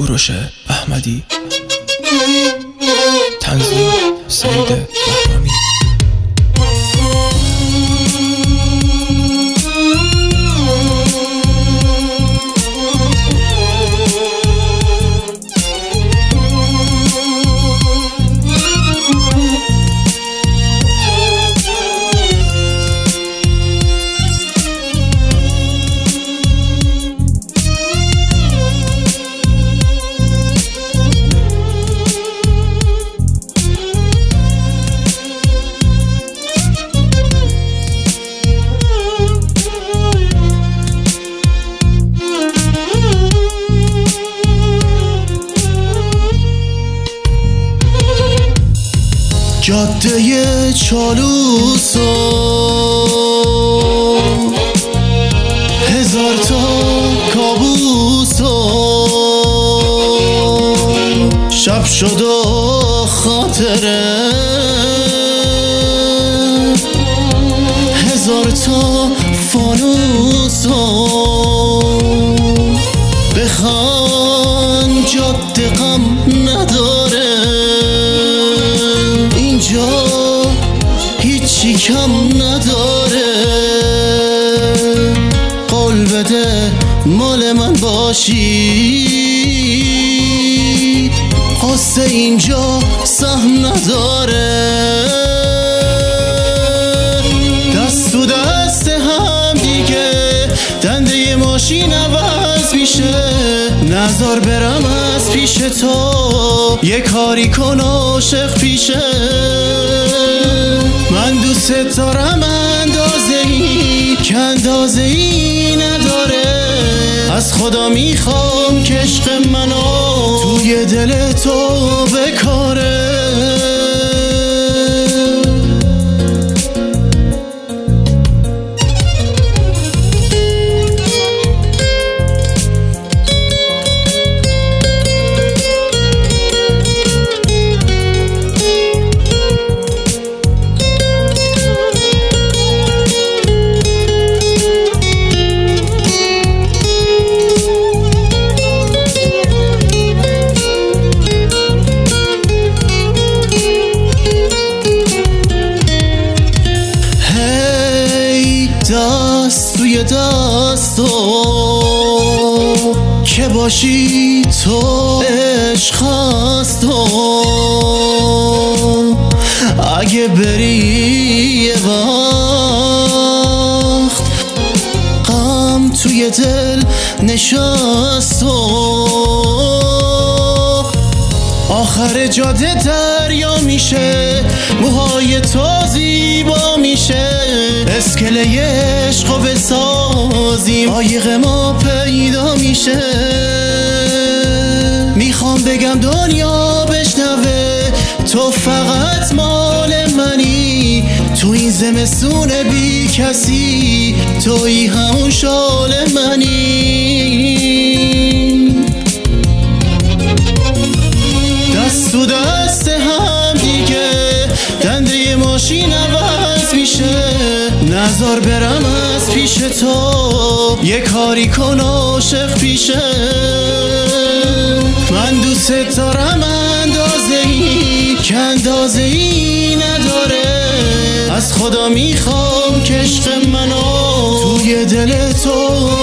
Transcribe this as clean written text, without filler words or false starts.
کوروش احمدی، تنظیم سید بهرامی. جاده چالوس و هزار تا کابوس و شب شد و خاطره هزار تا فانوس و بخوان جاده غم نداره، اینجا هیچی کم نداره. قول بده مال من باشی، قصه اینجا سهم نداره. دست تو دست هم دیگه دنده ماشین عوض میشه، نزار برم از پیش تو یه کاری کن عاشق پیشه. من دوست دارم اندازه‌ای که اندازه‌ای نداره، از خدا میخوام که عشق منو توی دل تو بکاره. دست توی دست که باشی تو عشق هست اگه بری یه وقت غم توی دل نشست آخر جاده دریا میشه، موهای تو زیبا میشه، اسکله عشقو بسازیم عایق ما پیدا میشه. میخوام بگم دنیا بشنوه تو فقط مال منی، تو این زمستون بی کسی توی همون شال منی. دست تو دست هم دیگه دنده ماشین عوض میشه، نزار برم از پیش تو یه کاری کن عاشق پیشه. من دوست دارم اندازه‌ای که اندازه‌ای نداره، از خدا میخوام که عشق منو توی دل تو